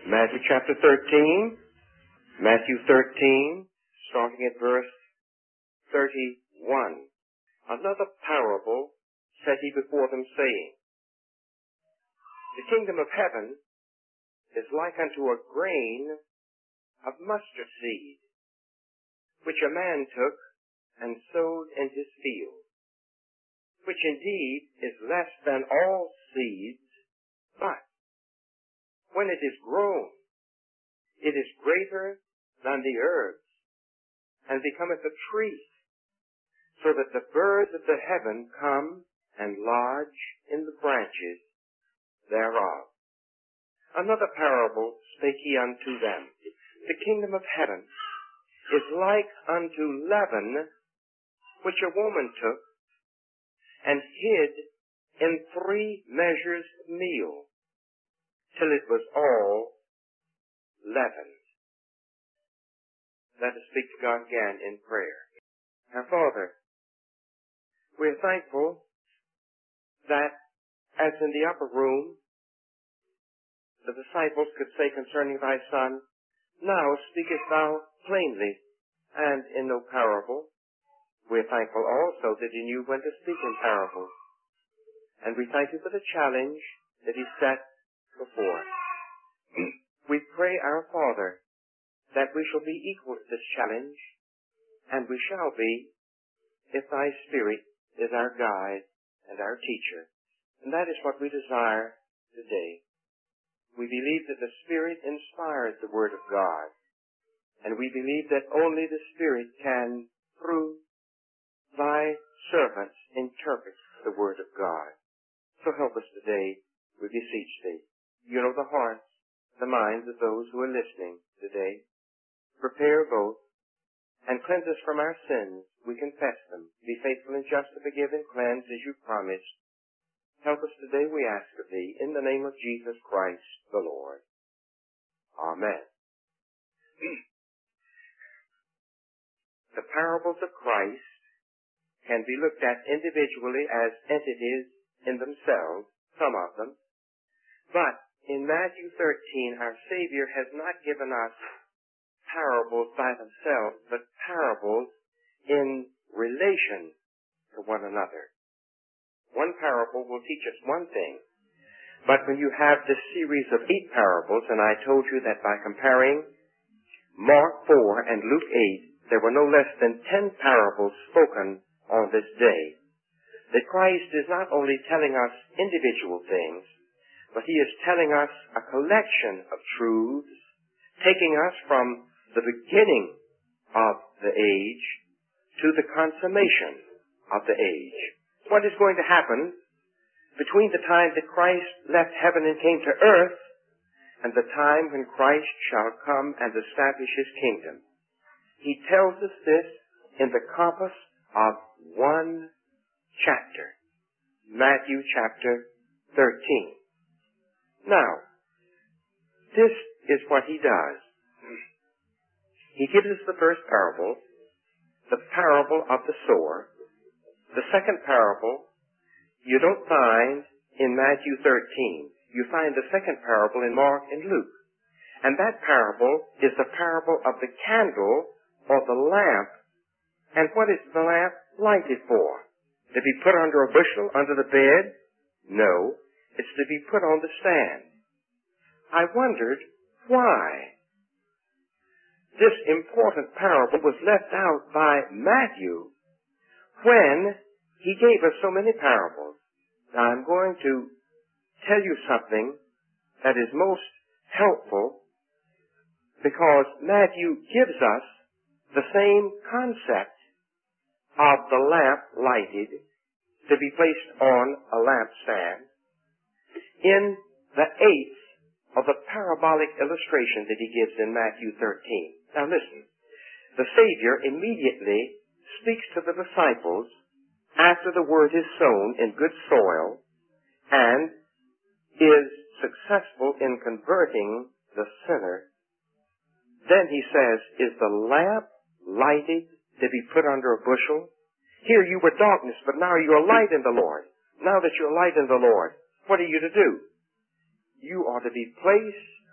Matthew chapter 13. Matthew 13, starting at verse 31. Another parable set he before them, saying, The kingdom of heaven is like unto a grain of mustard seed, which a man took and sowed in his field, which indeed is less than all seeds, but when it is grown, it is greater than the herbs, and becometh a tree, so that the birds of the heaven come and lodge in the branches thereof. Another parable spake he unto them, The kingdom of heaven is like unto leaven, which a woman took and hid in 3 measures of meal, till it was all leavened. Let us speak to God again in prayer. Our Father, we are thankful that, as in the upper room, the disciples could say concerning thy Son, Now speakest thou plainly and in no parable. We are thankful also that he knew when to speak in parables. And we thank you for the challenge that he set before us. We pray, our Father, that we shall be equal to this challenge, and we shall be if thy Spirit is our guide and our teacher. And that is what we desire today. We believe that the Spirit inspires the Word of God, and we believe that only the Spirit can, through thy servants, interpret the Word of God. So help us today, we beseech thee. You know the hearts, the minds of those who are listening today. Prepare both, and cleanse us from our sins. We confess them. Be faithful and just to forgive and cleanse as you promised. Help us today, we ask of thee, in the name of Jesus Christ the Lord. Amen. The parables of Christ can be looked at individually as entities in themselves, some of them. But in Matthew 13, our Savior has not given us parables by themselves, but parables in relation to one another. One parable will teach us one thing, but when you have this series of 8 parables, and I told you that by comparing Mark 4 and Luke 8, there were no less than 10 parables spoken on this day, that Christ is not only telling us individual things, but he is telling us a collection of truths, taking us from the beginning of the age to the consummation of the age. What is going to happen between the time that Christ left heaven and came to earth and the time when Christ shall come and establish his kingdom? He tells us this in the compass of one chapter, Matthew chapter 13. Now, this is what he does. He gives us the first parable, the parable of the sower. The second parable you don't find in Matthew 13. You find the second parable in Mark and Luke. And that parable is the parable of the candle or the lamp. And what is the lamp lighted for? To be put under a bushel under the bed? No, it's to be put on the stand. I wondered why this important parable was left out by Matthew when he gave us so many parables. Now I'm going to tell you something that is most helpful, because Matthew gives us the same concept of the lamp lighted to be placed on a lampstand in the 8th of the parabolic illustration that he gives in Matthew 13. Now listen, the Savior immediately speaks to the disciples after the word is sown in good soil and is successful in converting the sinner. Then he says, is the lamp lighted to be put under a bushel? Here you were darkness, but now you are light in the Lord. Now that you are light in the Lord, what are you to do? You are to be placed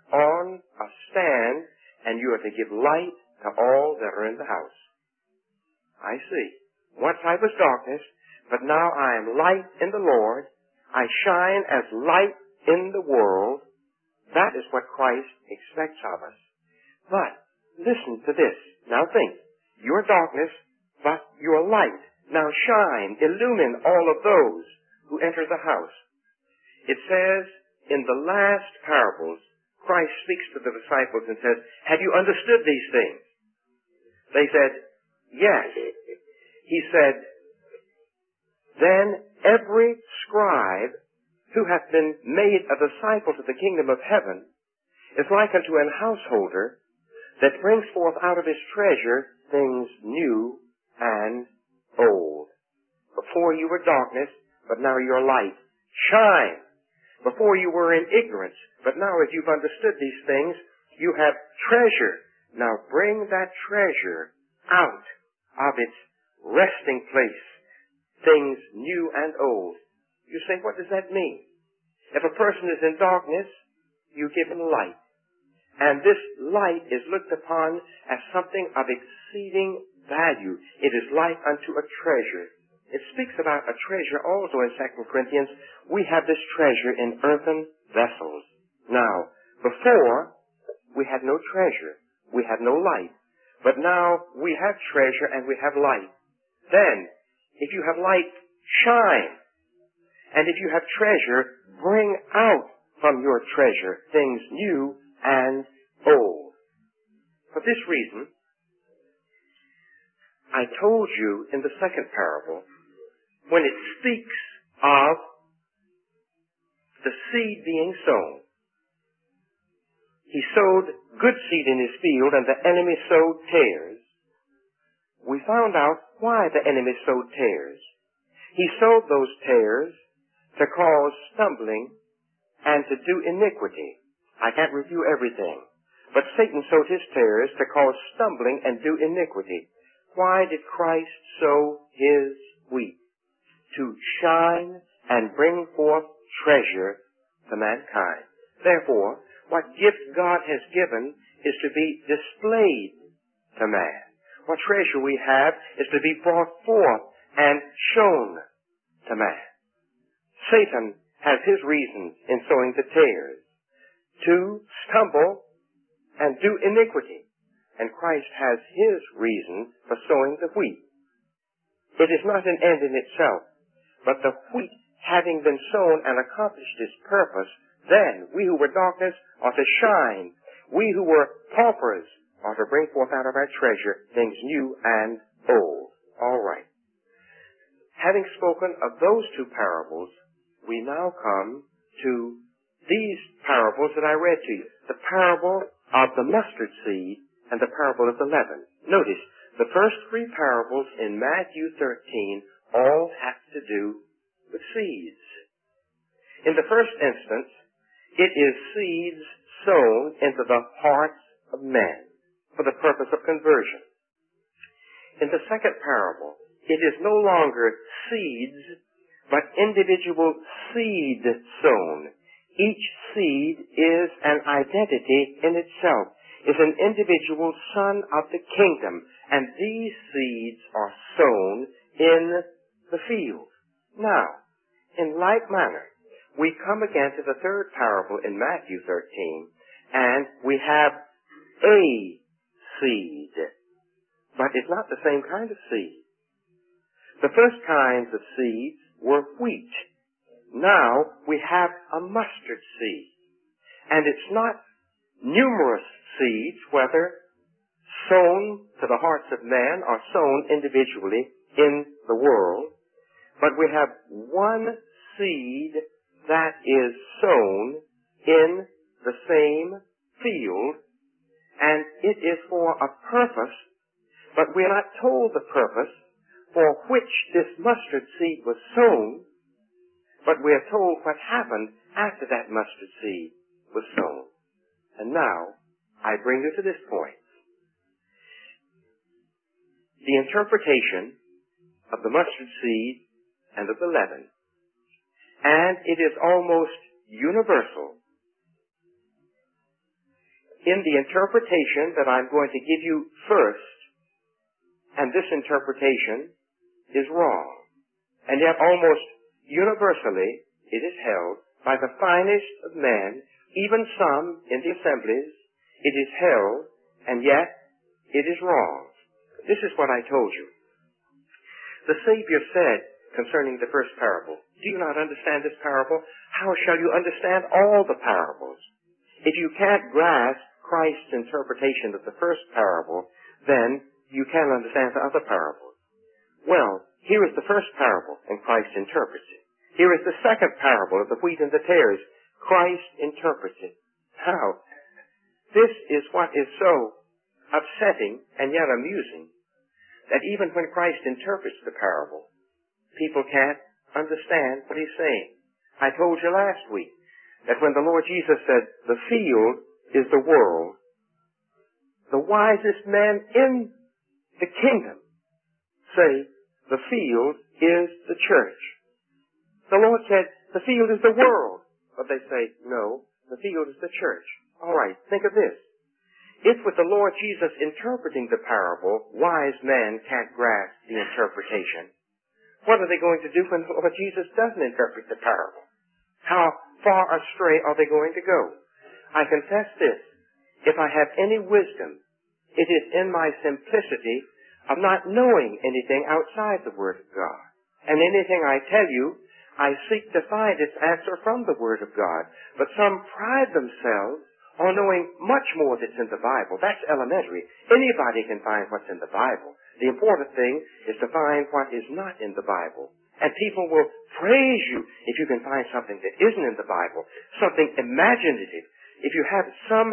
on a stand, and you are to give light to all that are in the house. I see. Once I was darkness, but now I am light in the Lord. I shine as light in the world. That is what Christ expects of us. But listen to this. Now think. You're darkness, but you're light. Now shine, illumine all of those who enter the house. It says in the last parables, Christ speaks to the disciples and says, have you understood these things? They said, yes. He said, then every scribe who hath been made a disciple to the kingdom of heaven is like unto an householder that brings forth out of his treasure things new and old. Before you were darkness, but now you're light. Shine. Before you were in ignorance, but now as you've understood these things, you have treasure. Now bring that treasure out of its resting place, things new and old. You say, what does that mean? If a person is in darkness, you give him light. And this light is looked upon as something of exceeding value. It is like unto a treasure. It speaks about a treasure also in 2 Corinthians. We have this treasure in earthen vessels. Now, before, we had no treasure. We had no light. But now we have treasure and we have light. Then, if you have light, shine. And if you have treasure, bring out from your treasure things new and old. For this reason, I told you in the second parable, when it speaks of the seed being sown, he sowed good seed in his field and the enemy sowed tares. We found out why the enemy sowed tares. He sowed those tares to cause stumbling and to do iniquity. I can't review everything, but Satan sowed his tares to cause stumbling and do iniquity. Why did Christ sow his wheat? To shine and bring forth treasure to mankind. Therefore, what gift God has given is to be displayed to man. What treasure we have is to be brought forth and shown to man. Satan has his reasons in sowing the tares, to stumble and do iniquity. And Christ has his reason for sowing the wheat. It is not an end in itself, but the wheat having been sown and accomplished its purpose, then we who were darkness are to shine. We who were paupers are to bring forth out of our treasure things new and old. All right. Having spoken of those two parables, we now come to these parables that I read to you. The parable of the mustard seed and the parable of the leaven. Notice, the first three parables in Matthew 13 all have to do with seeds. In the first instance, it is seeds sown into the hearts of men for the purpose of conversion. In the second parable, it is no longer seeds, but individual seed sown. Each seed is an identity in itself, is an individual son of the kingdom, and these seeds are sown in the field. Now, in like manner, we come again to the third parable in Matthew 13, and we have a seed, but it's not the same kind of seed. The first kinds of seeds were wheat. Now we have a mustard seed, and it's not numerous seeds, whether sown to the hearts of men or sown individually in the world, but we have one seed that is sown in the same field, and it is for a purpose, but we are not told the purpose for which this mustard seed was sown, but we are told what happened after that mustard seed was sown. And now, I bring you to this point. The interpretation of the mustard seed and of the leaven. And it is almost universal in the interpretation that I'm going to give you first, and this interpretation is wrong. And yet almost universally it is held by the finest of men, even some in the assemblies, it is held, and yet it is wrong. This is what I told you. The Savior said concerning the first parable, do you not understand this parable? How shall you understand all the parables? If you can't grasp Christ's interpretation of the first parable, then you can't understand the other parables. Well, here is the first parable, and Christ interprets it. Here is the second parable of the wheat and the tares. Christ interprets it. How? This is what is so upsetting and yet amusing, that even when Christ interprets the parable, people can't understand what he's saying. I told you last week that when the Lord Jesus said, the field is the world, the wisest men in the kingdom say, the field is the church. The Lord said, the field is the world. But they say, no, the field is the church. All right, think of this. If with the Lord Jesus interpreting the parable, wise men can't grasp the interpretation, what are they going to do when the Lord Jesus doesn't interpret the parable? How far astray are they going to go? I confess this. If I have any wisdom, it is in my simplicity of not knowing anything outside the Word of God. And anything I tell you, I seek to find its answer from the Word of God. But some pride themselves on knowing much more that's in the Bible. That's elementary. Anybody can find what's in the Bible. The important thing is to find what is not in the Bible. And people will praise you if you can find something that isn't in the Bible, something imaginative. If you have some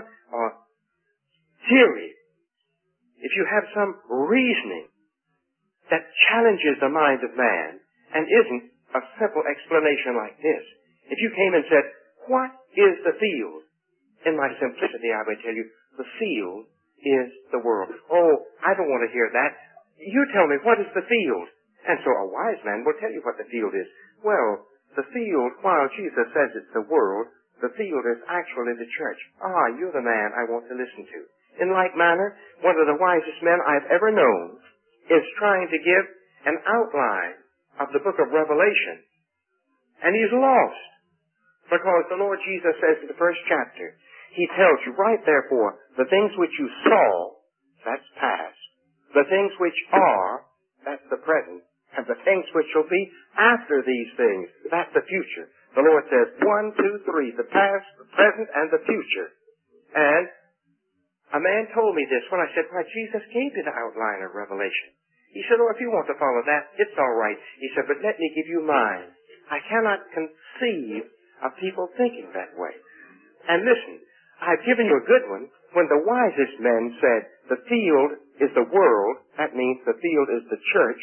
theory, if you have some reasoning that challenges the mind of man and isn't a simple explanation like this. If you came and said, what is the field? In my simplicity, I would tell you, the field is the world. Oh, I don't want to hear that. You tell me, what is the field? And so a wise man will tell you what the field is. Well, the field, while Jesus says it's the world, the field is actually the church. Ah, you're the man I want to listen to. In like manner, one of the wisest men I've ever known is trying to give an outline of the book of Revelation. And he's lost. Because the Lord Jesus says in the first chapter, he tells you, right therefore, the things which you saw, that's past. The things which are, that's the present. And the things which shall be after these things, that's the future. The Lord says, 1, 2, 3, the past, the present, and the future. And a man told me this when I said, why, Jesus gave you the outline of Revelation. He said, oh, if you want to follow that, it's all right. He said, but let me give you mine. I cannot conceive of people thinking that way. And listen, I've given you a good one. When the wisest men said, the field is the world, that means the field is the church.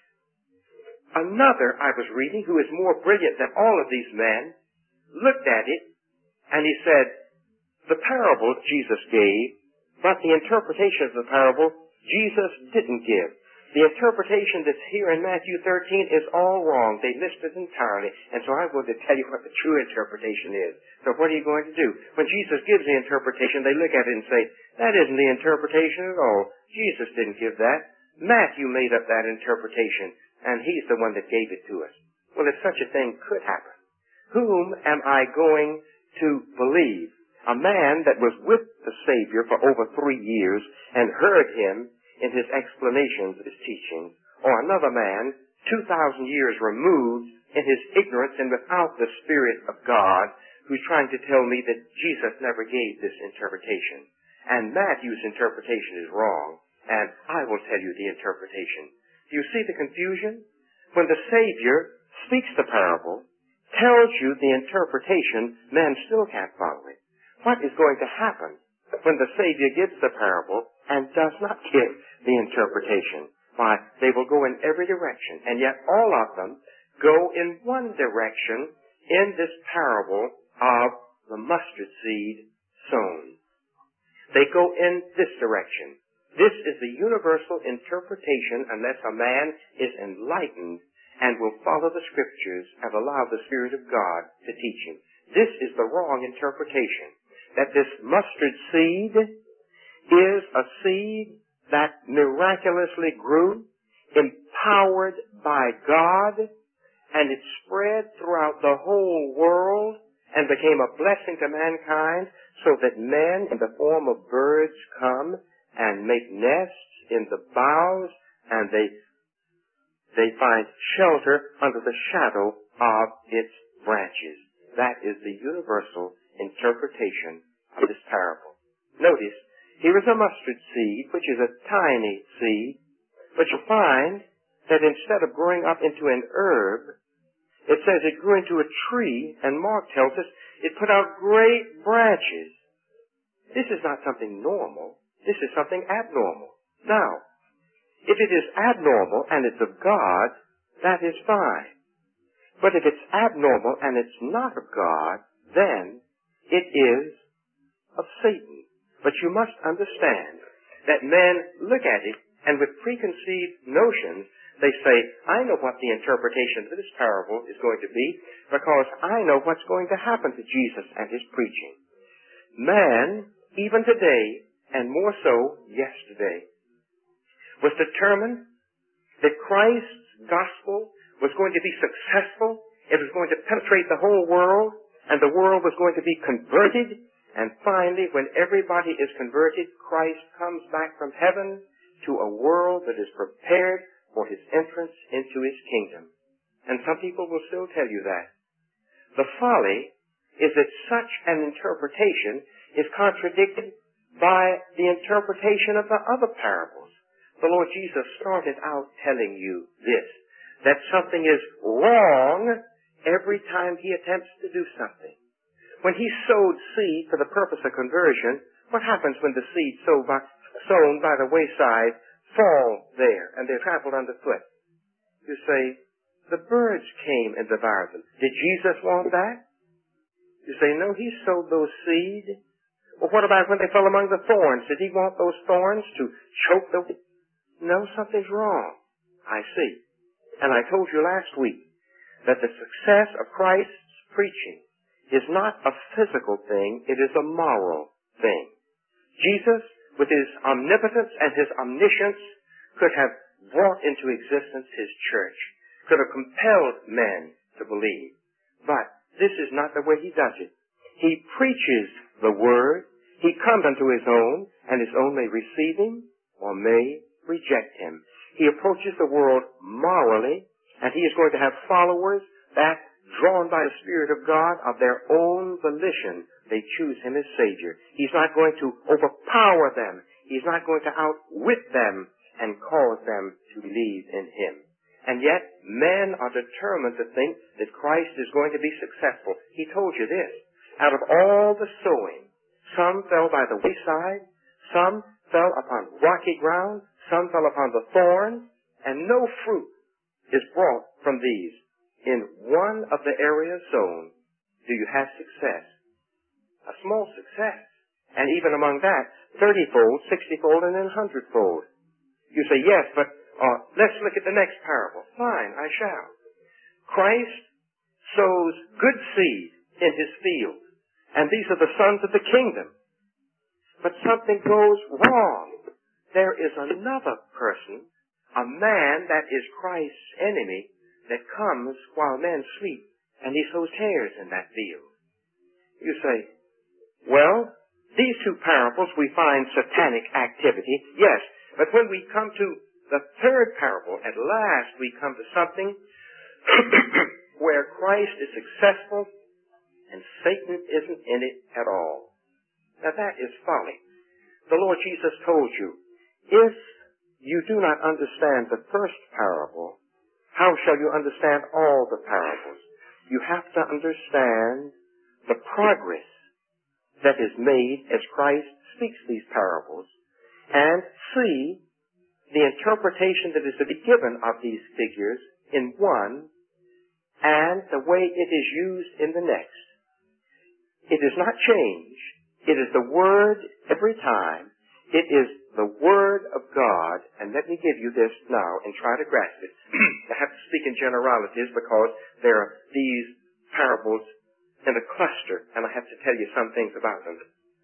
Another I was reading, who is more brilliant than all of these men, looked at it, and he said, the parable Jesus gave, but the interpretation of the parable Jesus didn't give. The interpretation that's here in Matthew 13 is all wrong. They missed it entirely. And so I'm going to tell you what the true interpretation is. So what are you going to do? When Jesus gives the interpretation, they look at it and say, that isn't the interpretation at all. Jesus didn't give that. Matthew made up that interpretation, and he's the one that gave it to us. Well, if such a thing could happen, whom am I going to believe? A man that was with the Savior for over 3 years and heard him in his explanations of his teaching, or another man 2,000 years removed in his ignorance and without the Spirit of God, who's trying to tell me that Jesus never gave this interpretation. And Matthew's interpretation is wrong, and I will tell you the interpretation. Do you see the confusion? When the Savior speaks the parable, tells you the interpretation, men still can't follow it. What is going to happen when the Savior gives the parable and does not give the interpretation? Why, they will go in every direction, and yet all of them go in one direction in this parable of the mustard seed sown. They go in this direction. This is the universal interpretation unless a man is enlightened and will follow the Scriptures and allow the Spirit of God to teach him. This is the wrong interpretation. that this mustard seed is a seed that miraculously grew, empowered by God, and it spread throughout the whole world and became a blessing to mankind, so that men in the form of birds come and make nests in the boughs, and they find shelter under the shadow of its branches. That is the universal interpretation of this parable. Notice, here is a mustard seed, which is a tiny seed, but you find that instead of growing up into an herb, it says it grew into a tree, and Mark tells us it put out great branches. This is not something normal. This is something abnormal. Now, if it is abnormal and it's of God, that is fine. But if it's abnormal and it's not of God, then it is of Satan. But you must understand that men look at it, and with preconceived notions, they say, I know what the interpretation of this parable is going to be, because I know what's going to happen to Jesus and his preaching. Man, even today, and more so yesterday, was determined that Christ's gospel was going to be successful. It was going to penetrate the whole world, and the world was going to be converted. And finally, when everybody is converted, Christ comes back from heaven to a world that is prepared for his entrance into his kingdom. And some people will still tell you that. The folly is that such an interpretation is contradicted by the interpretation of the other parables. The Lord Jesus started out telling you this, that something is wrong every time he attempts to do something. When he sowed seed for the purpose of conversion, what happens when the seed sown by the wayside fall there and they're trampled underfoot? You say, the birds came and devoured them. Did Jesus want that? You say, no, he sowed those seed. Well, what about when they fell among the thorns? Did he want those thorns to choke the... No, something's wrong. I see. And I told you last week that the success of Christ's preaching is not a physical thing, it is a moral thing. Jesus, with his omnipotence and his omniscience, could have brought into existence his church, could have compelled men to believe. But this is not the way he does it. He preaches the word, he comes unto his own, and his own may receive him or may reject him. He approaches the world morally, and he is going to have followers that, drawn by the Spirit of God, of their own volition, they choose him as Savior. He's not going to overpower them. He's not going to outwit them and cause them to believe in him. And yet, men are determined to think that Christ is going to be successful. He told you this. Out of all the sowing, some fell by the wayside, some fell upon rocky ground, some fell upon the thorns, and no fruit is brought from these. In one of the areas sown, do you have success? A small success. And even among that, 30-fold, 60-fold, and then 100-fold. You say, yes, but let's look at the next parable. Fine, I shall. Christ sows good seed in his field, and these are the sons of the kingdom. But something goes wrong. There is another person, a man that is Christ's enemy, that comes while men sleep, and he sows tares in that field. You say, well, these two parables we find satanic activity, yes, but when we come to the third parable, at last we come to something where Christ is successful and Satan isn't in it at all. Now that is folly. The Lord Jesus told you, if you do not understand the first parable, how shall you understand all the parables? You have to understand the progress that is made as Christ speaks these parables, and see the interpretation that is to be given of these figures in one, and the way it is used in the next. It is not change. It is the Word every time. It is the Word of God, and let me give you this now and try to grasp it. I have to speak in generalities because there are these parables in a cluster, and I have to tell you some things about them.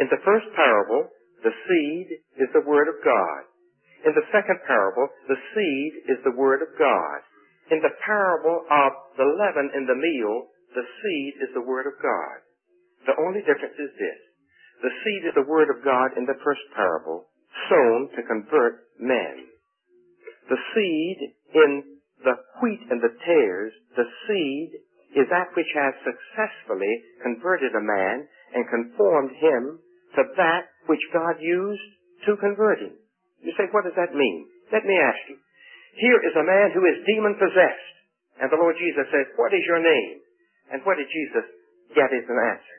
In the first parable, the seed is the Word of God. In the second parable, the seed is the Word of God. In the parable of the leaven in the meal, the seed is the Word of God. The only difference is this. The seed is the Word of God in the first parable, sown to convert men. The seed in the wheat and the tares, the seed is that which has successfully converted a man and conformed him to that which God used to convert him. You say, what does that mean? Let me ask you. Here is a man who is demon-possessed. And the Lord Jesus says, what is your name? And what did Jesus get as an answer?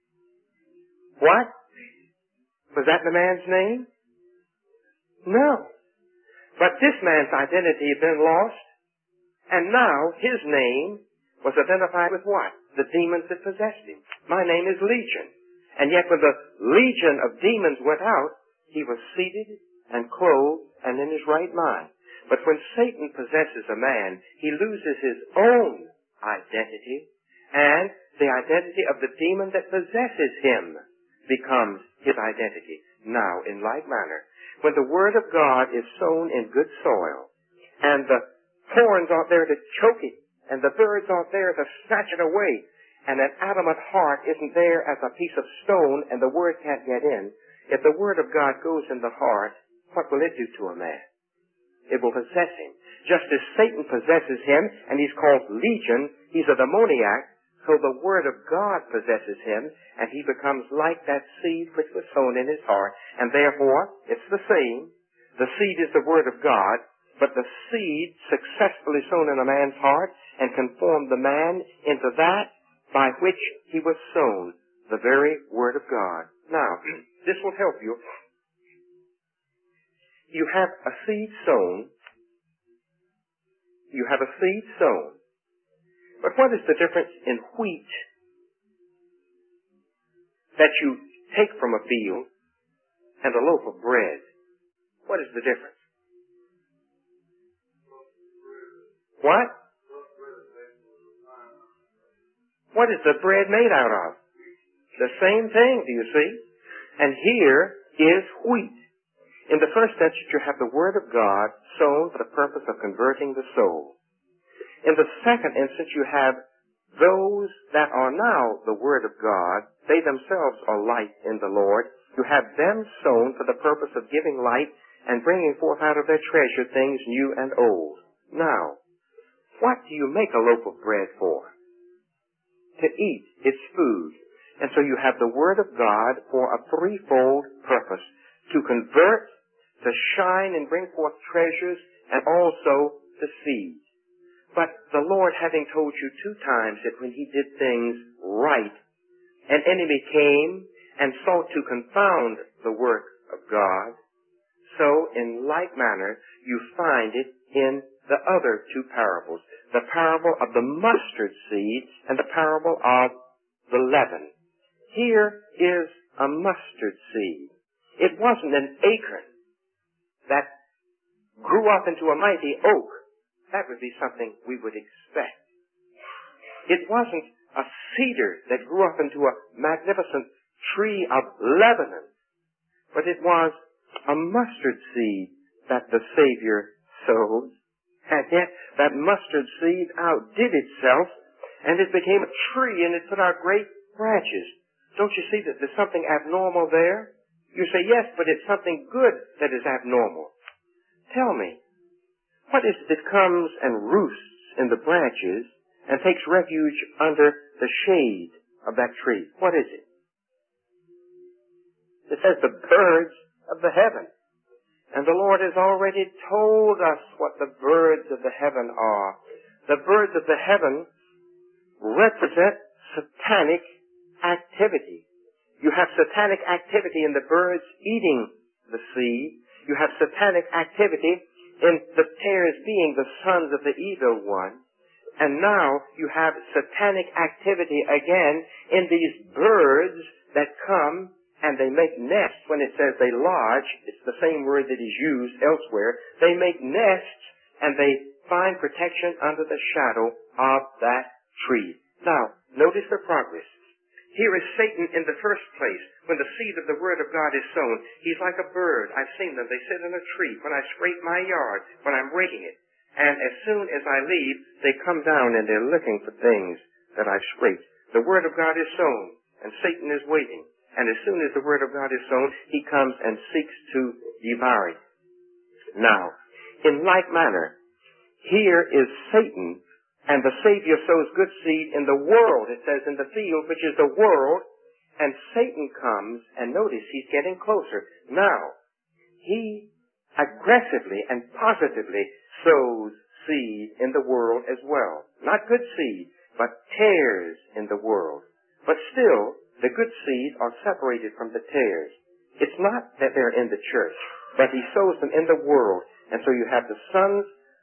What? Was that the man's name? No. But this man's identity had been lost, and now his name was identified with what? The demons that possessed him. My name is Legion. And yet when the legion of demons went out, he was seated and clothed and in his right mind. But when Satan possesses a man, he loses his own identity, and the identity of the demon that possesses him becomes his identity. Now, in like manner, when the Word of God is sown in good soil, and the thorns aren't there to choke it, and the birds aren't there to snatch it away, and an adamant heart isn't there as a piece of stone, and the Word can't get in, if the Word of God goes in the heart, what will it do to a man? It will possess him. Just as Satan possesses him, and he's called Legion, he's a demoniac, so the Word of God possesses him, and he becomes like that seed which was sown in his heart, and therefore, it's the same. The seed is the Word of God, but the seed successfully sown in a man's heart and conformed the man into that by which he was sown, the very Word of God. Now, this will help you. You have a seed sown. You have a seed sown. But what is the difference in wheat that you take from a field and a loaf of bread? What is the difference? What? What is the bread made out of? The same thing, do you see? And here is wheat. In the first instance, you have the Word of God sown for the purpose of converting the soul. In the second instance, you have those that are now the Word of God. They themselves are light in the Lord. You have them sown for the purpose of giving light and bringing forth out of their treasure things new and old. Now, what do you make a loaf of bread for? To eat. It's food. And so you have the Word of God for a threefold purpose. To convert, to shine and bring forth treasures, and also to feed. But the Lord, having told you 2 times that when He did things right, an enemy came and sought to confound the work of God, so in like manner you find it in the other 2 parables, the parable of the mustard seed and the parable of the leaven. Here is a mustard seed. It wasn't an acorn that grew up into a mighty oak. That would be something we would expect. It wasn't a cedar that grew up into a magnificent tree of Lebanon, but it was a mustard seed that the Savior sowed. And yet that mustard seed outdid itself, and it became a tree, and it put out great branches. Don't you see that there's something abnormal there? You say, yes, but it's something good that is abnormal. Tell me, what is it that comes and roosts in the branches and takes refuge under the shade of that tree? What is it? It says the birds of the heaven. And the Lord has already told us what the birds of the heaven are. The birds of the heaven represent satanic activity. You have satanic activity in the birds eating the seed. You have satanic activity in the tares being the sons of the evil one. And now you have satanic activity again in these birds that come and they make nests. When it says they lodge, it's the same word that is used elsewhere. They make nests and they find protection under the shadow of that tree. Now, notice the progress. Here is Satan in the first place. When the seed of the Word of God is sown, he's like a bird. I've seen them. They sit in a tree. When I scrape my yard, when I'm raking it, and as soon as I leave, they come down and they're looking for things that I've scraped. The Word of God is sown, and Satan is waiting. And as soon as the Word of God is sown, he comes and seeks to devour it. Now, in like manner, here is Satan, and the Savior sows good seed in the world. It says in the field, which is the world, and Satan comes, and notice he's getting closer. Now, he aggressively and positively sows seed in the world as well. Not good seed, but tares in the world. But still, the good seed are separated from the tares. It's not that they're in the church, but he sows them in the world. And so you have the sons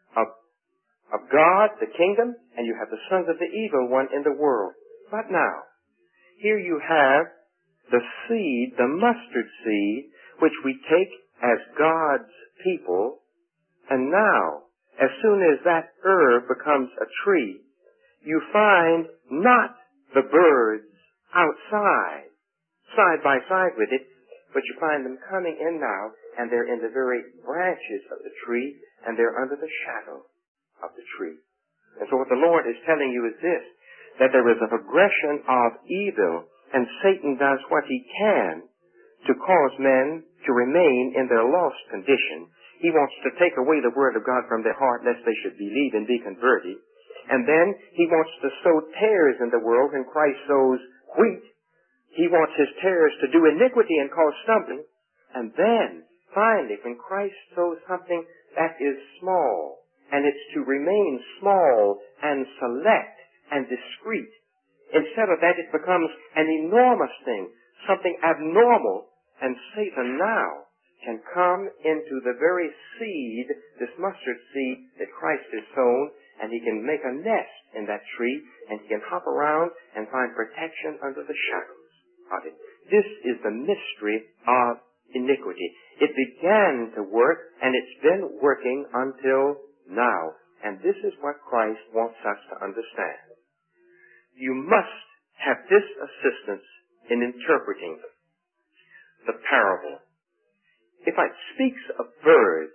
of God, the kingdom, and you have the sons of the evil one in the world. But now, here you have the seed, the mustard seed, which we take as God's people, and now, as soon as that herb becomes a tree, you find not the birds outside, side by side with it, but you find them coming in now, and they're in the very branches of the tree, and they're under the shadow of the tree. And so what the Lord is telling you is this, that there is a progression of evil, and Satan does what he can to cause men to remain in their lost condition. He wants to take away the Word of God from their heart, lest they should believe and be converted. And then he wants to sow tares in the world, and Christ sows wheat. He wants his tares to do iniquity and cause stumbling. And then, finally, when Christ sows something that is small, and it's to remain small and select and discreet, instead of that it becomes an enormous thing, something abnormal, and Satan now can come into the very seed, this mustard seed that Christ has sown, and he can make a nest in that tree, and he can hop around and find protection under the shadows of it. This is the mystery of iniquity. It began to work, and it's been working until now. And this is what Christ wants us to understand. You must have this assistance in interpreting the parable. If it speaks of birds,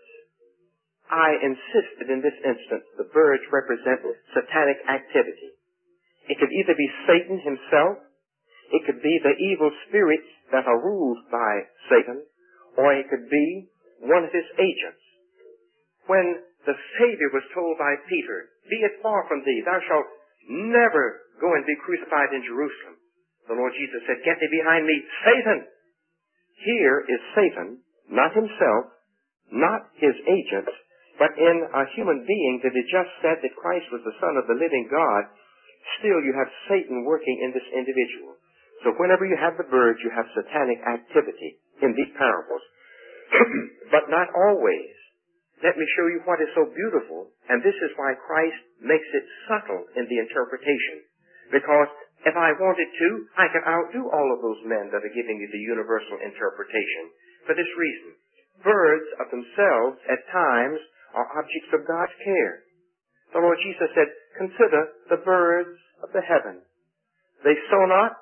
I insist that in this instance the birds represent satanic activity. It could either be Satan himself, it could be the evil spirits that are ruled by Satan, or it could be one of his agents. When the Savior was told by Peter, "Be it far from thee, thou shalt never go and be crucified in Jerusalem," the Lord Jesus said, "Get thee behind me, Satan." Here is Satan, not himself, not his agents, but in a human being that had just said that Christ was the Son of the living God. Still you have Satan working in this individual. So whenever you have the birds, you have satanic activity in these parables. But not always. Let me show you what is so beautiful, and this is why Christ makes it subtle in the interpretation. Because if I wanted to, I could outdo all of those men that are giving you the universal interpretation. For this reason, birds of themselves at times are objects of God's care. The Lord Jesus said, "Consider the birds of the heaven. They sow not,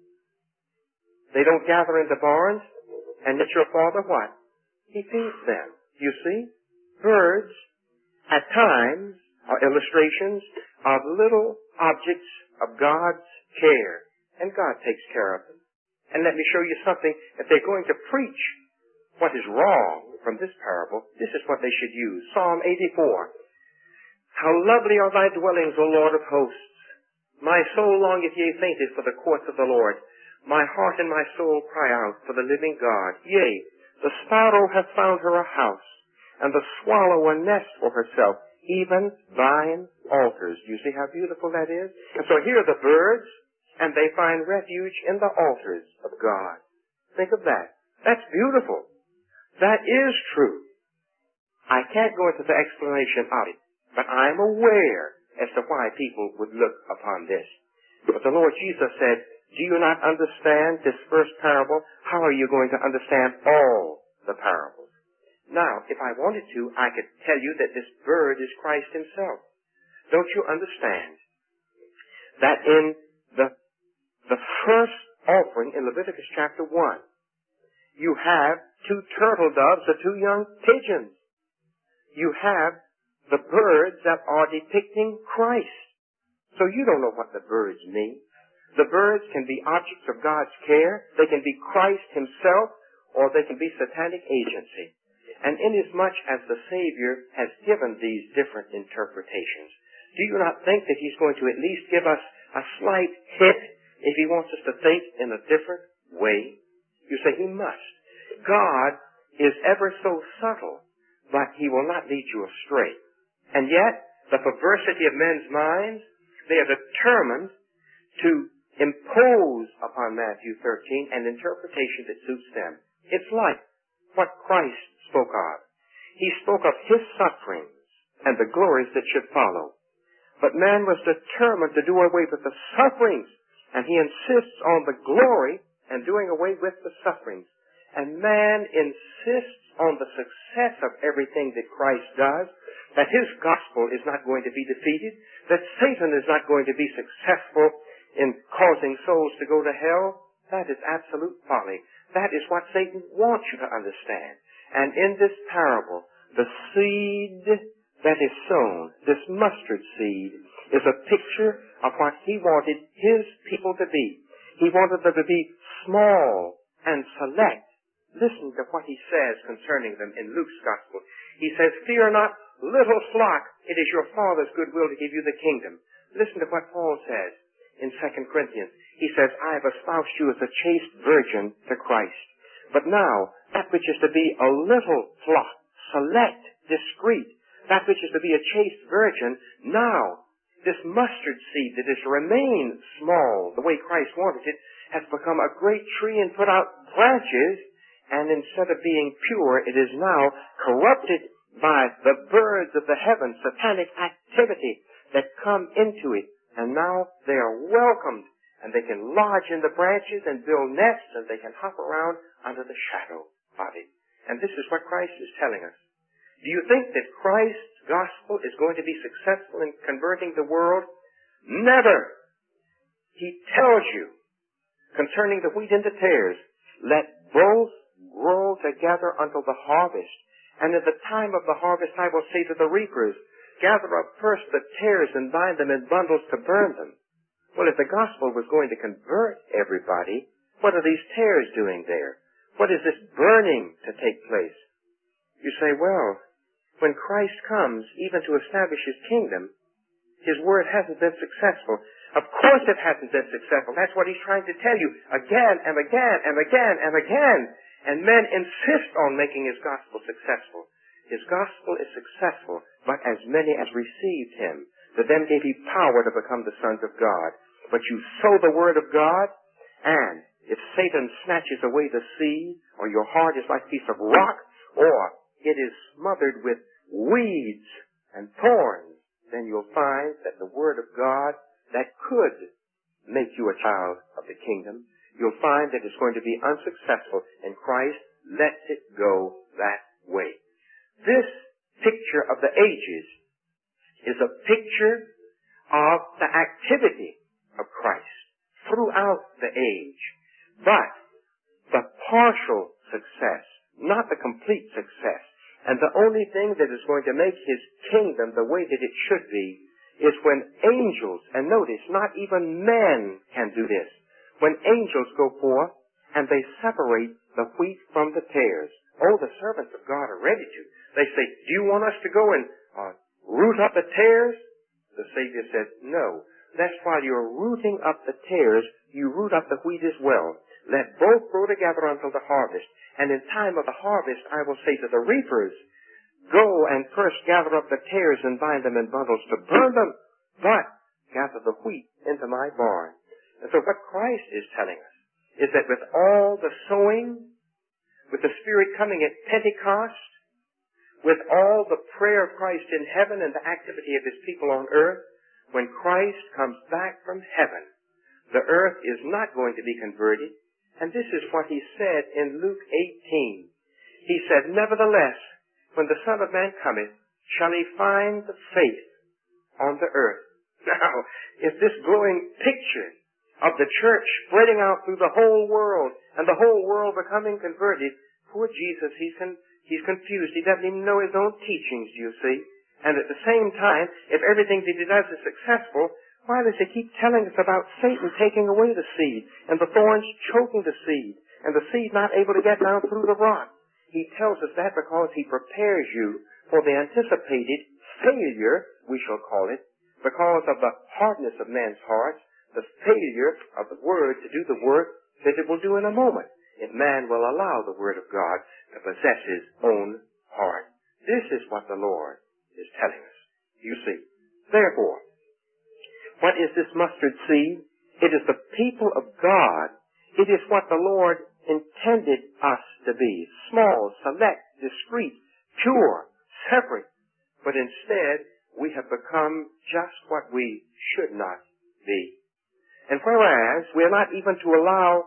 they don't gather in the barns, and yet your Father what? He feeds them." You see? Birds, at times, are illustrations of little objects of God's care, and God takes care of them. And let me show you something. If they're going to preach what is wrong from this parable, this is what they should use. Psalm 84. "How lovely are thy dwellings, O Lord of hosts! My soul longeth, yea, fainteth for the courts of the Lord. My heart and my soul cry out for the living God. Yea, the sparrow hath found her a house, and the swallow a nest for herself, even thine altars." You see how beautiful that is? And so here are the birds, and they find refuge in the altars of God. Think of that. That's beautiful. That is true. I can't go into the explanation of it, but I'm aware as to why people would look upon this. But the Lord Jesus said, "Do you not understand this first parable? How are you going to understand all the parables?" Now, if I wanted to, I could tell you that this bird is Christ himself. Don't you understand that in the first offering in Leviticus chapter 1. You have 2 turtle doves or 2 young pigeons. You have the birds that are depicting Christ. So you don't know what the birds mean. The birds can be objects of God's care. They can be Christ himself, or they can be satanic agency. And inasmuch as the Savior has given these different interpretations, do you not think that he's going to at least give us a slight hint if he wants us to think in a different way? You say he must. God is ever so subtle, but he will not lead you astray. And yet, the perversity of men's minds, they are determined to impose upon Matthew 13 an interpretation that suits them. It's like what Christ spoke of. He spoke of his sufferings and the glories that should follow. But man was determined to do away with the sufferings, and he insists on the glory and doing away with the sufferings. And man insists on the success of everything that Christ does, that his gospel is not going to be defeated, that Satan is not going to be successful in causing souls to go to hell. That is absolute folly. That is what Satan wants you to understand. And in this parable, the seed that is sown, this mustard seed, is a picture of what he wanted his people to be. He wanted them to be small and select. Listen to what he says concerning them in Luke's gospel. He says, "Fear not, little flock, it is your Father's good will to give you the kingdom." Listen to what Paul says in 2 Corinthians. He says, "I have espoused you as a chaste virgin to Christ." But now, that which is to be a little flock, select, discreet, that which is to be a chaste virgin, now, this mustard seed that is to remain small, the way Christ wanted it, has become a great tree and put out branches, and instead of being pure, it is now corrupted by the birds of the heavens, satanic activity that come into it. And now they are welcomed, and they can lodge in the branches and build nests, and they can hop around under the shadow of it. And this is what Christ is telling us. Do you think that Christ's gospel is going to be successful in converting the world? Never. He tells you concerning the wheat and the tares, "Let both grow together until the harvest. And at the time of the harvest I will say to the reapers, gather up first the tares and bind them in bundles to burn them." Well, if the gospel was going to convert everybody, what are these tares doing there? What is this burning to take place? You say, well, when Christ comes, even to establish his kingdom, his word hasn't been successful. Of course it hasn't been successful. That's what he's trying to tell you again and again and again and again. And men insist on making his gospel successful. His gospel is successful, but as many as received him, to them gave he power to become the sons of God. But you sow the word of God, and if Satan snatches away the seed, or your heart is like a piece of rock, or it is smothered with weeds and thorns, then you'll find that the word of God that could make you a child of the kingdom, you'll find that it's going to be unsuccessful, and Christ lets it go that way. This picture of the ages is a picture of the activity of Christ throughout the age, but the partial success, not the complete success. And the only thing that is going to make his kingdom the way that it should be is when angels, and notice, not even men can do this, when angels go forth and they separate the wheat from the tares. Oh, the servants of God are ready to. They say, "Do you want us to go and root up the tares?" The Savior said, "No. Lest while you're rooting up the tares, you root up the wheat as well. Let both grow together until the harvest. And in time of the harvest, I will say to the reapers, go and first gather up the tares and bind them in bundles to burn them, but gather the wheat into my barn." And so what Christ is telling us is that with all the sowing, with the Spirit coming at Pentecost, with all the prayer of Christ in heaven and the activity of his people on earth, when Christ comes back from heaven, the earth is not going to be converted. And this is what he said in Luke 18. He said, "Nevertheless, when the Son of Man cometh, shall he find the faith on the earth?" Now, if this glowing picture of the church spreading out through the whole world and the whole world becoming converted, poor Jesus, he's confused. He doesn't even know his own teachings, you see. And at the same time, if everything that he does is successful, why does he keep telling us about Satan taking away the seed and the thorns choking the seed and the seed not able to get down through the rock? He tells us that because he prepares you for the anticipated failure, we shall call it, because of the hardness of man's hearts, the failure of the Word to do the work that it will do in a moment, if man will allow the Word of God to possess his own heart. This is what the Lord is telling us. You see. Therefore, what is this mustard seed? It is the people of God. It is what the Lord intended us to be. Small, select, discreet, pure, separate. But instead, we have become just what we should not be. And whereas we are not even to allow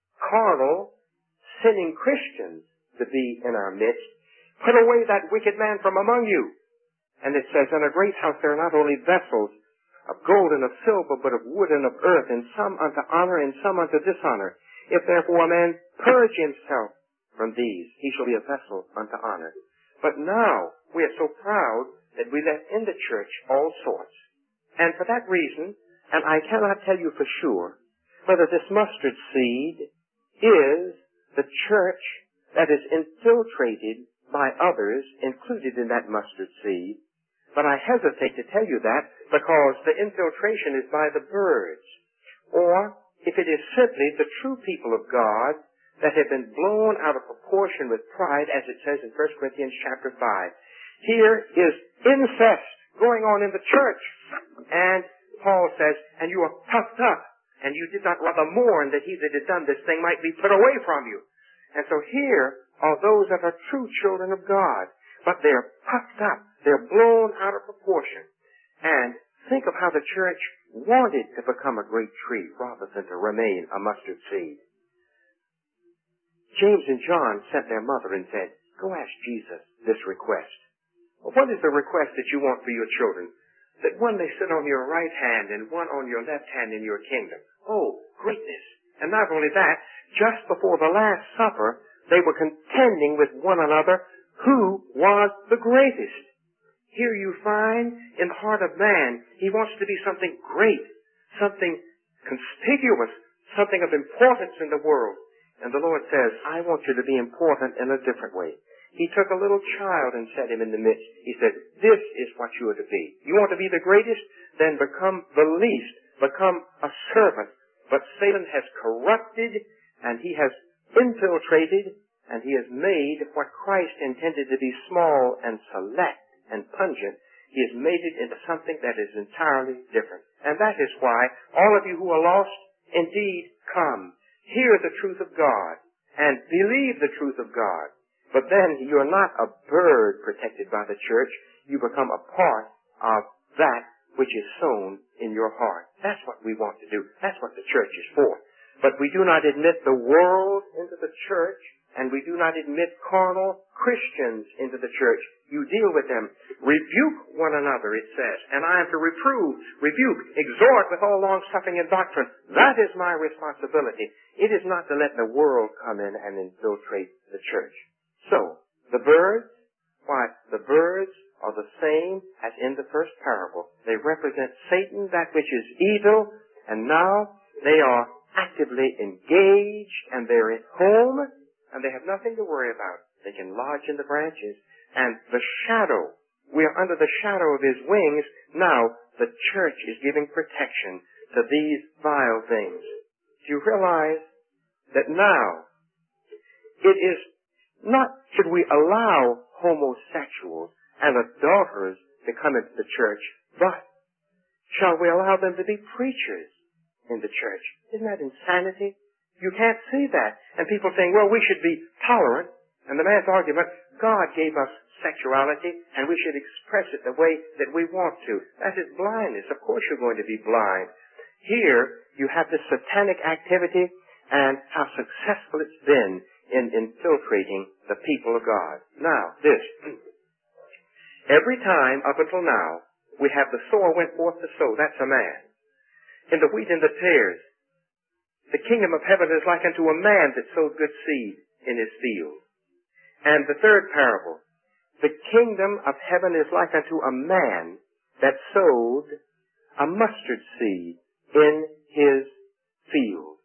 carnal, sinning Christians to be in our midst, put away that wicked man from among you. And it says, in a great house there are not only vessels of gold and of silver, but of wood and of earth, and some unto honor and some unto dishonor. If therefore a man purge himself from these, he shall be a vessel unto honor. But now we are so proud that we let in the church all sorts. And for that reason, and I cannot tell you for sure whether this mustard seed is the church that is infiltrated by others included in that mustard seed, but I hesitate to tell you that because the infiltration is by the birds, or if it is simply the true people of God that have been blown out of proportion with pride, as it says in 1 Corinthians chapter 5. Here is incest going on in the church, and Paul says, and you are puffed up, and you did not rather mourn that he that had done this thing might be put away from you. And so here are those that are true children of God, but they're puffed up. They're blown out of proportion. And think of how the church wanted to become a great tree rather than to remain a mustard seed. James and John sent their mother and said, go ask Jesus this request. Well, what is the request that you want for your children? That one may sit on your right hand and one on your left hand in your kingdom. Oh, greatness. And not only that, just before the Last Supper, they were contending with one another who was the greatest. Here you find in the heart of man, he wants to be something great, something conspicuous, something of importance in the world. And the Lord says, I want you to be important in a different way. He took a little child and set him in the midst. He said, this is what you are to be. You want to be the greatest? Then become the least. Become a servant. But Satan has corrupted, and he has infiltrated, and he has made what Christ intended to be small and select and pungent. He has made it into something that is entirely different. And that is why all of you who are lost, indeed, come. Hear the truth of God and believe the truth of God. But then you're not a bird protected by the church. You become a part of that which is sown in your heart. That's what we want to do. That's what the church is for. But we do not admit the world into the church, and we do not admit carnal Christians into the church. You deal with them. Rebuke one another, it says. And I am to reprove, rebuke, exhort with all long-suffering and doctrine. That is my responsibility. It is not to let the world come in and infiltrate the church. So, the birds, why, the birds are the same as in the first parable. They represent Satan, that which is evil, and now they are actively engaged, and they're at home, and they have nothing to worry about. They can lodge in the branches, and the shadow, we are under the shadow of his wings. Now, the church is giving protection to these vile things. Do you realize that now, it is not should we allow homosexuals and adulterers to come into the church, but shall we allow them to be preachers in the church? Isn't that insanity? You can't see that. And people saying, well, we should be tolerant. And the man's argument, God gave us sexuality, and we should express it the way that we want to. That is blindness. Of course you're going to be blind. Here, you have this satanic activity, and how successful it's been in infiltrating the people of God. Now, this. Every time up until now, we have the sower went forth to sow. That's a man. In the wheat and the tares, the kingdom of heaven is like unto a man that sowed good seed in his field. And the third parable, the kingdom of heaven is like unto a man that sowed a mustard seed in his field.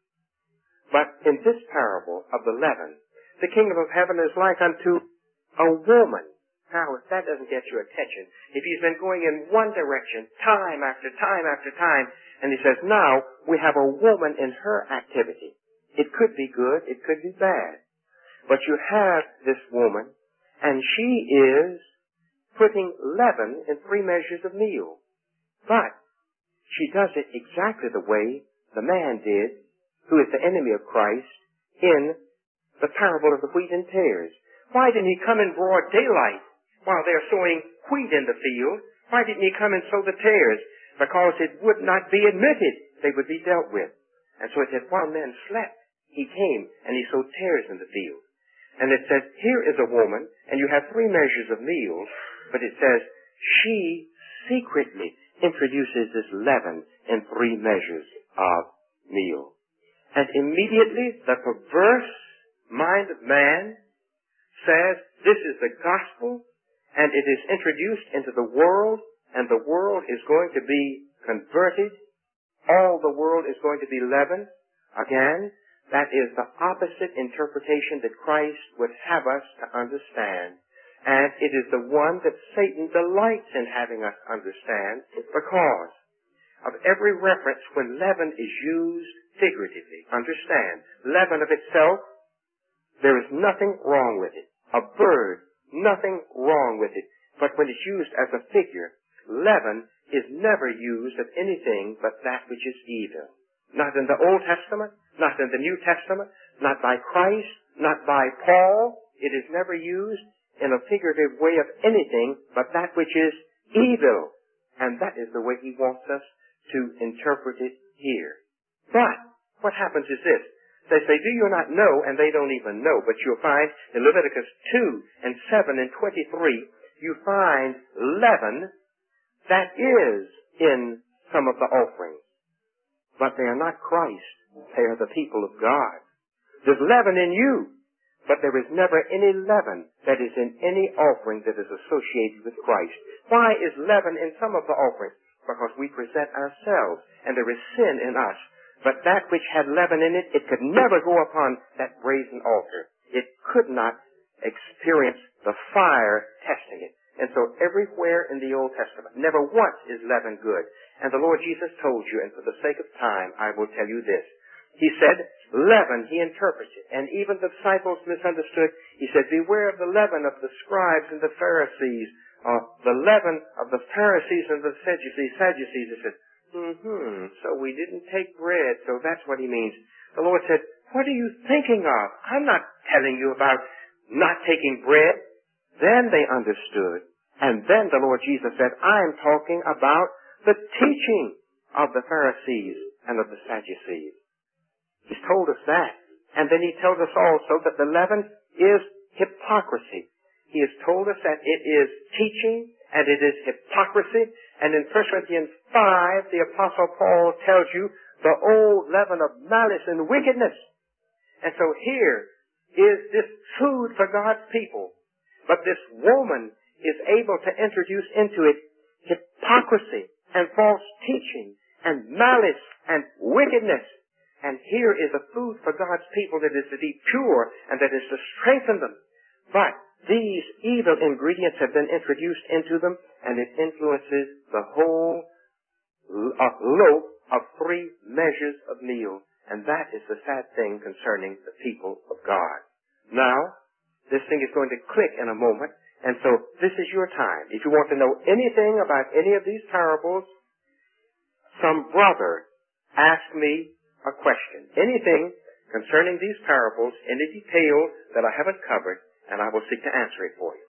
But in this parable of the leaven, the kingdom of heaven is like unto a woman. Now, if that doesn't get your attention, if he's been going in one direction time after time after time, and he says, now we have a woman in her activity. It could be good, it could be bad. But you have this woman, and she is putting leaven in 3 measures of meal. But she does it exactly the way the man did, who is the enemy of Christ, in the parable of the wheat and tares. Why didn't he come in broad daylight while they're sowing wheat in the field? Why didn't he come and sow the tares? Because it would not be admitted they would be dealt with. And so it said, while men slept, he came and he sowed tares in the field. And it says, here is a woman, and you have 3 measures of meal, but it says, she secretly introduces this leaven in 3 measures of meal. And immediately the perverse mind of man says, this is the gospel, and it is introduced into the world, and the world is going to be converted. All the world is going to be leavened. Again, that is the opposite interpretation that Christ would have us to understand. And it is the one that Satan delights in having us understand, because of every reference when leaven is used figuratively. Understand, leaven of itself, there is nothing wrong with it. A bird, nothing wrong with it. But when it's used as a figure, leaven is never used of anything but that which is evil. Not in the Old Testament, not in the New Testament, not by Christ, not by Paul. It is never used in a figurative way of anything but that which is evil. And that is the way he wants us to interpret it here. But what happens is this. They say, do you not know? And they don't even know. But you'll find in Leviticus 2 and 7 and 23, you find leaven that is in some of the offerings. But they are not Christ. They are the people of God. There's leaven in you, but there is never any leaven that is in any offering that is associated with Christ. Why is leaven in some of the offerings? Because we present ourselves, and there is sin in us. But that which had leaven in it, it could never go upon that brazen altar. It could not experience the fire testing it. And so everywhere in the Old Testament, never once is leaven good. And the Lord Jesus told you, and for the sake of time, I will tell you this. He said, leaven, he interprets it. And even the disciples misunderstood. He said, beware of the leaven of the scribes and the Pharisees. The leaven of the Pharisees and the Sadducees. He said, so we didn't take bread. So that's what he means. The Lord said, what are you thinking of? I'm not telling you about not taking bread. Then they understood. And then the Lord Jesus said, I'm talking about the teaching of the Pharisees and of the Sadducees. He's told us that. And then he tells us also that the leaven is hypocrisy. He has told us that it is teaching and it is hypocrisy. And in 1 Corinthians 5, the Apostle Paul tells you the old leaven of malice and wickedness. And so here is this food for God's people. But this woman is able to introduce into it hypocrisy and false teaching and malice and wickedness. And here is a food for God's people that is to be pure and that is to strengthen them. But these evil ingredients have been introduced into them, and it influences the whole loaf of 3 measures of meal. And that is the sad thing concerning the people of God. Now, this thing is going to click in a moment, and so this is your time. If you want to know anything about any of these parables, some brother asked me a question. Anything concerning these parables, any detail that I haven't covered, and I will seek to answer it for you.